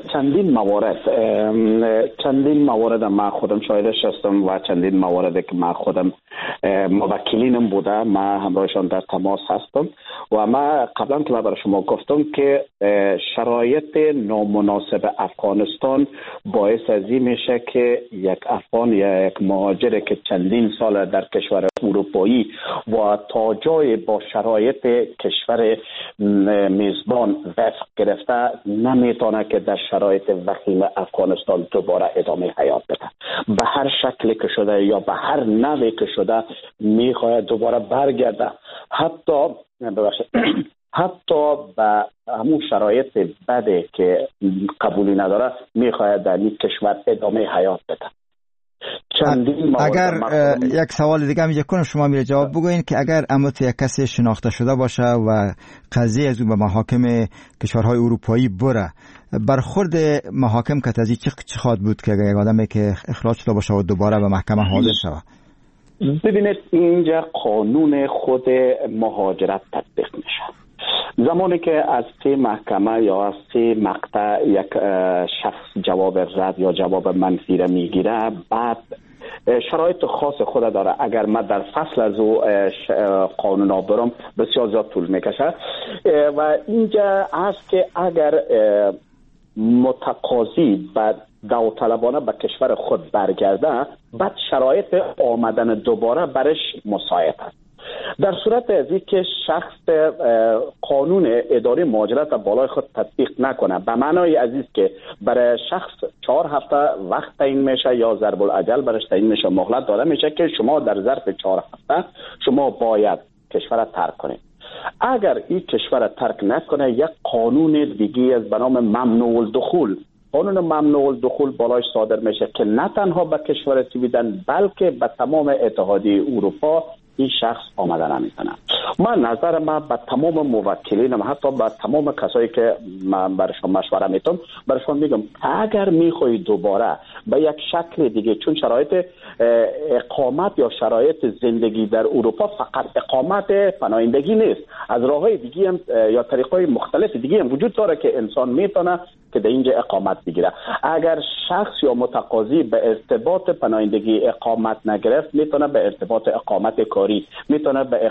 چندین موارد ما خودم شاهدش هستم و چندین موارد که ما خودم موکلینم بوده، ما همراهشان در تماس هستم و ما قبلا که برای شما گفتم که شرایط نامناسب افغانستان باعث از این میشه که یک افغان یا یک مهاجر که چندین سال در کشور اروپایی و تا جای با شرایط کشور میزبان وفق گرفته نمیتونه که در شرایط وخیم افغانستان دوباره ادامه حیات بده. به هر شکلی که شده یا به هر نوعی که شده میخواهد دوباره برگرده، حتی به همون شرایط بده که قبولی نداره میخواهد در این کشور ادامه حیات بده. اگر یک سوال دیگه میگه کنم شما میره جواب بگوین که اگر امت یک کسی شناخته شده باشه و قضیه از اون به محاکم کشورهای اروپایی بره، برخورد محاکم کتازی چه خواهد بود که یک آدمی که اخراج شده باشه و دوباره به محکمه حاضر شود؟ ببینید اینجا قانون خود مهاجرت تطبیق میشه. زمانی که از 3 محکمه یا از 3 مقطع یک شخص جواب رد یا جواب منفی را میگیره، بعد شرایط خاص خود داره. اگر من در فصل از او قانونا برم بسیار زیاد طول میکشه و اینجا است که اگر متقاضی بعد داوطلبانه به کشور خود برگرده، بعد شرایط آمدن دوباره برش مساعد است. در صورت از که شخص قانون اداره مهاجرت بالای خود تطبیق نکنه، به معنای عزیز که برای شخص 4 هفته وقت تعیین میشه یا ضرب الاجل برش تعیین میشه، مهلت داده میشه که شما در ظرف 4 هفته شما باید کشور ترک کنید. اگر این کشور ترک نکنه، یک قانون دیگه از به نام ممنوع الدخول، قانون ممنوع الدخول بالایش صادر میشه که نه تنها به کشور سویدن بلکه به تمام اتحادیه اروپا این شخص آمده نمیتونه. من نظر من به تمام موکلینم، حتی به تمام کسایی که من برشون مشوره میتونم، برشون میگم اگر میخوایی دوباره به یک شکل دیگه، چون شرایط اقامت یا شرایط زندگی در اروپا فقط اقامت پناهندگی نیست، از راههای دیگه هم یا طریقهای مختلف دیگه هم وجود داره که انسان میتونه که در اینجا اقامت بگیره. اگر شخص یا متقاضی به ارتباط پناهندگی اقامت نگرفت، میتونه به ارتباط اقامت کاری، میتونه به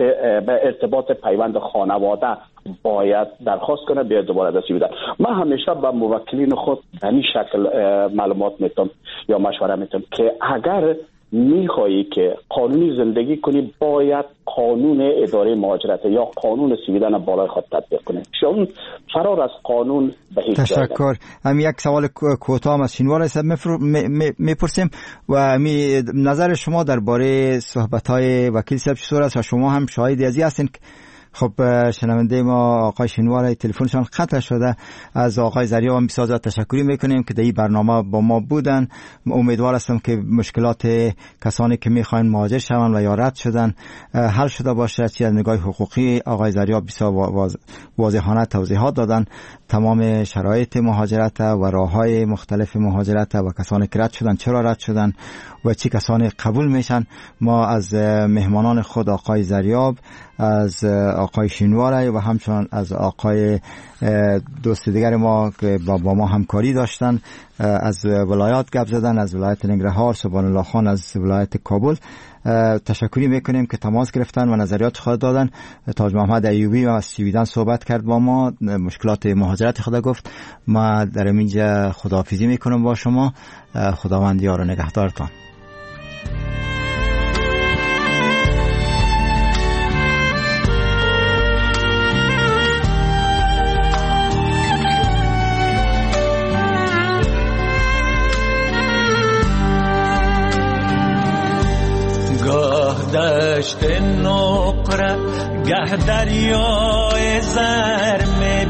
ارتباط پیوند خانواده باید درخواست کنه بیاد دوباره دستی بدن. من همیشه به موکلین خود به این شکل معلومات میتونم یا مشوره میتونم که اگر میخوایی که قانونی زندگی کنی، باید قانون اداره مهاجرت یا قانون سویدن بالای خود تطبیق کنی، چون فرار از قانون به هیچ جای نمیره. تشکر. هم یک سوال کوتاه از شینوار است میپرسیم و نظر شما درباره صحبت‌های وکیل صاحب چطور است و شما هم شاهد ازی هستین؟ خب شنونده ما آقای شینوار تلفنشان قطع شده. از آقای زریاب هم بسیار زیاد تشکری میکنیم که در این برنامه با ما بودن. امیدوار هستم که مشکلات کسانی که میخواین مهاجر شوند و یا رد شدن حل شده باشه. چی از نگاه حقوقی آقای زریاب بسیار واضحانه توضیحات دادن، تمام شرایط مهاجرت و راههای مختلف مهاجرت و کسانی که رد شدن چرا رد شدن و چی کسانی قبول میشن. ما از مهمانان خود آقای زریاب، از آقای شینوار و همچنان از آقای دوست دیگر ما که با ما همکاری داشتن از ولایات گپ زدن، از ولایت ننگرهار سبحان الله خان از ولایت کابل تشکری میکنیم که تماس گرفتن و نظریات خود دادن. تاج محمد ایوبی از سویدن صحبت کرد با ما، مشکلات مهاجرت خود گفت. ما در اینجا خداحافظی میکنم با شما. خداوند یار و نگهدارتان. دشت نقره گه دریای زر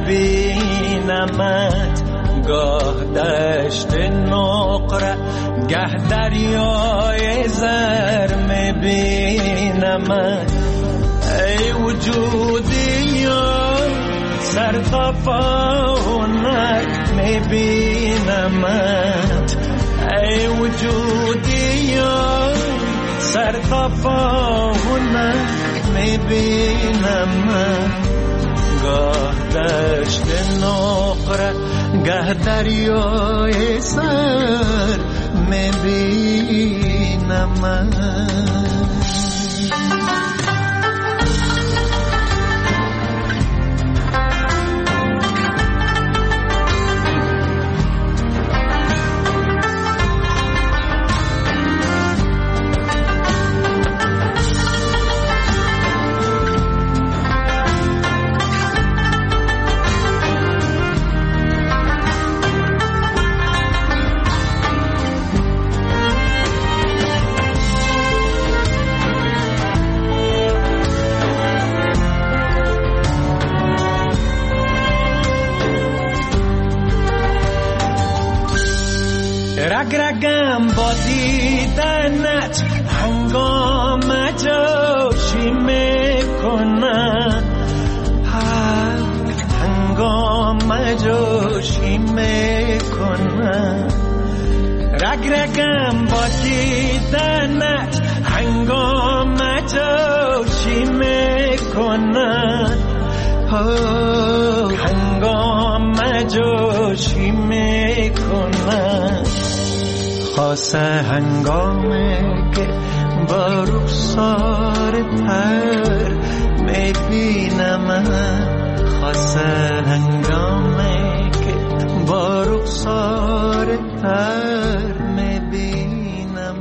میبینمت، گاه دشت نقره گه دریای زر میبینمت. ای وجودی سرطفانک میبینمت، ای وجودی سرطفانک میبینم. گاه دشت نقره گه دریای سر میبینم. رگم با دیدنت هنگام جوشی میکنم، هنگام جوشی میکنم. رگم با دیدنت هنگام جوشی میکنم، هنگام جوشی میکنم. خاصه هنگامی که با رخسار تر میبینم، خاصه هنگامی که با رخسار تر